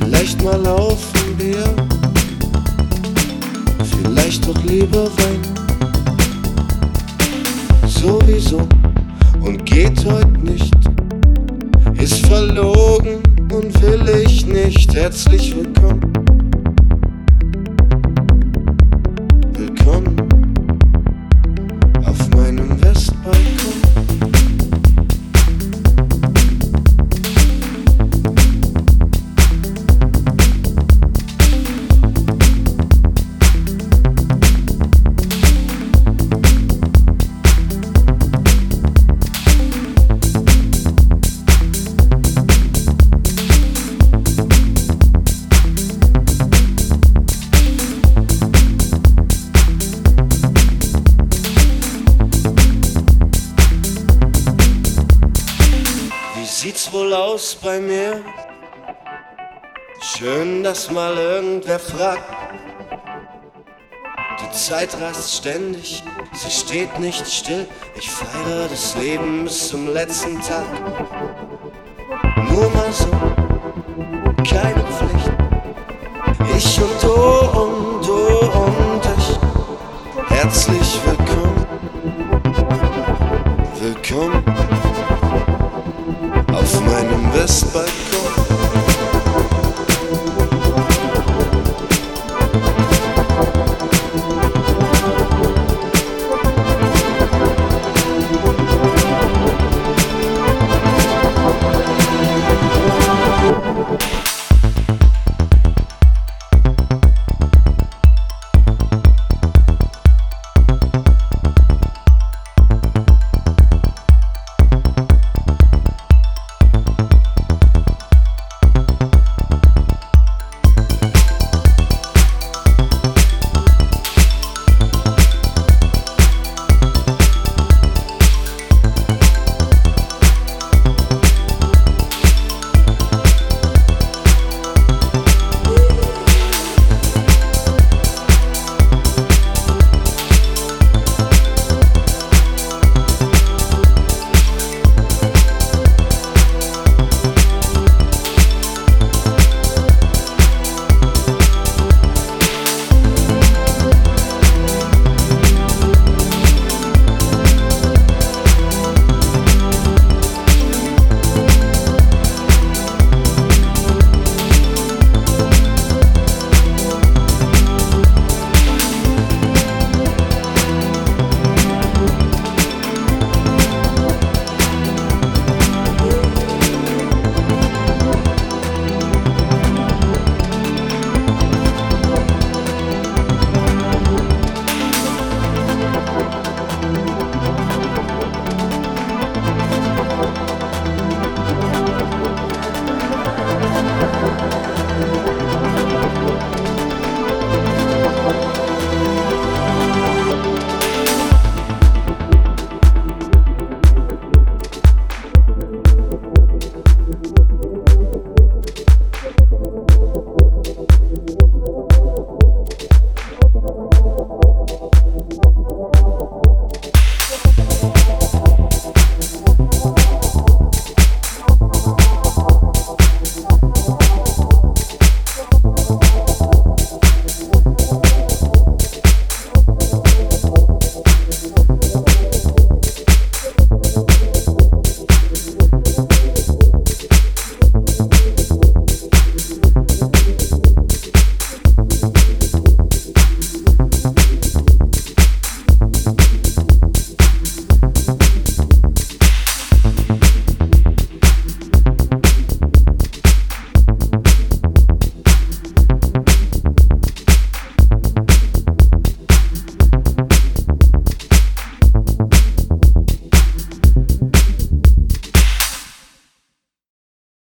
Vielleicht mal laufen wir, vielleicht doch lieber Wein. Sowieso und geht heute nicht, ist verlogen und will ich nicht. Herzlich willkommen, willkommen auf meinem Westbalkon. Sieht's wohl aus bei mir? Schön, dass mal irgendwer fragt. Die Zeit rast ständig, sie steht nicht still. Ich feiere das Leben bis zum letzten Tag. Nur mal so, keine Pflicht. Ich und du und ich. Herzlich willkommen, willkommen auf meinem Westbalkon.